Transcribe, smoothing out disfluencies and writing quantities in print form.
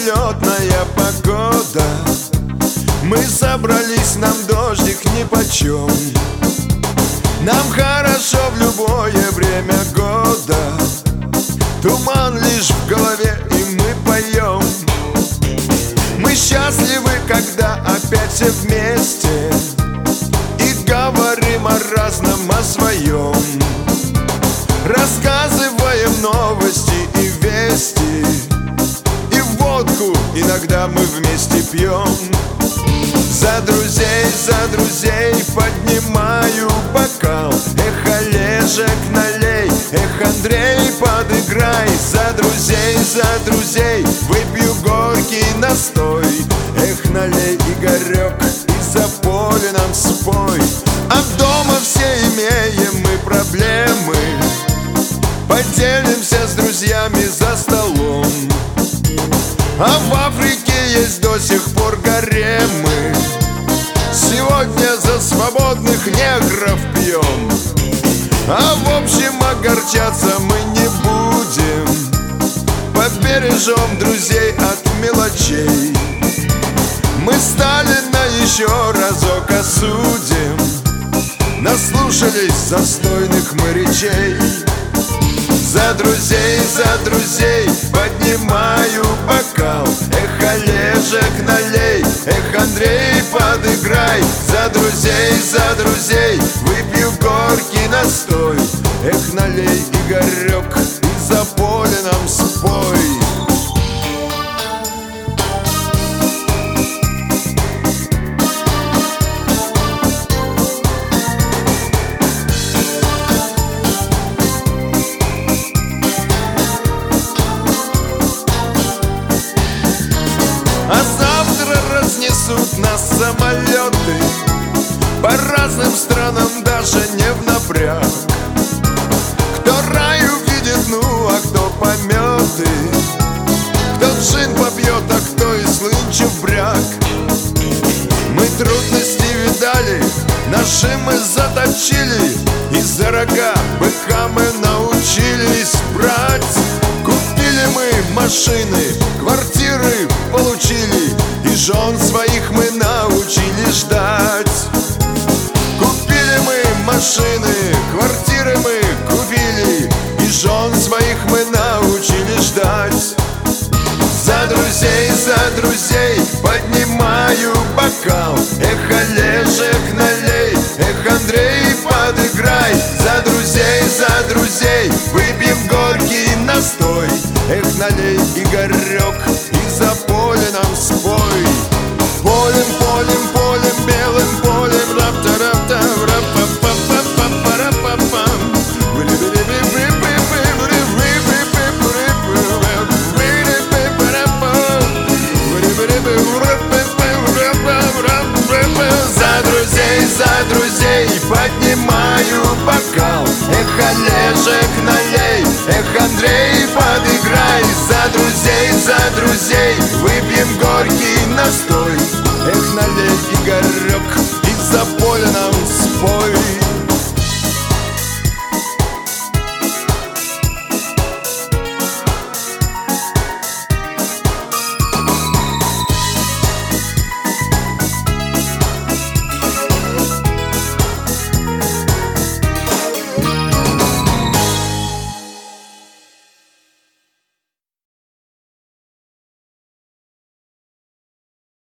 самолетная погода. Мы собрались, нам дождик нипочем. Нам хорошо в любое время года. Туман лишь в голове, и мы поем. Мы счастливы, когда опять все вместе и говорим о разном, о своем. Рассказываем новости и вести, и водку иногда мы вместе пьем. За друзей поднимаю бокал. Эх, Олежек, налей, эх, Андрей, подыграй. За друзей выпью горький настой. Эх, налей, Игорек, и за поле нам спой. А дома все имеем мы проблемы, поделимся с друзьями за столом. А в Африке есть до сих пор гаремы. Сегодня за свободных негров пьем. А в общем огорчаться мы не будем, побережем друзей от мелочей. Мы Сталина еще разок осудим, наслушались застойных мы речей. За друзей поднимаю бокал. Эх, Олежек, налей, эх, Андрей, подыграй. За друзей выпью горький настой. Эх, налей, Игорек, и за поле нам спой. А завтра разнесут нас самолеты по разным странам, даже не в напряг. Кто рай увидит, ну, а кто пометы, кто джин попьет, а кто и слынчив бряк. Мы трудности видали, наши мы заточили, и за рога быка мы научились брать. Купили мы машины, квартиры получили, и жен своих мы научили ждать. Купили мы машины, квартиры мы купили, и жен своих мы научили ждать. За друзей поднимаю бокал. Эх, Олежек, налей, эх, Андрей, подыграй. За друзей выпьем горький настой. Эх, налей, Игорек, и за поле нам спой. Полем, белым полем, рап-та-рап-та, рап-па-па-па-па-па-па-пам. За друзей поднимаю бокал. Эх, Олежек, налей, эх, Андрей, подыграй. За друзей выпьем горький настой.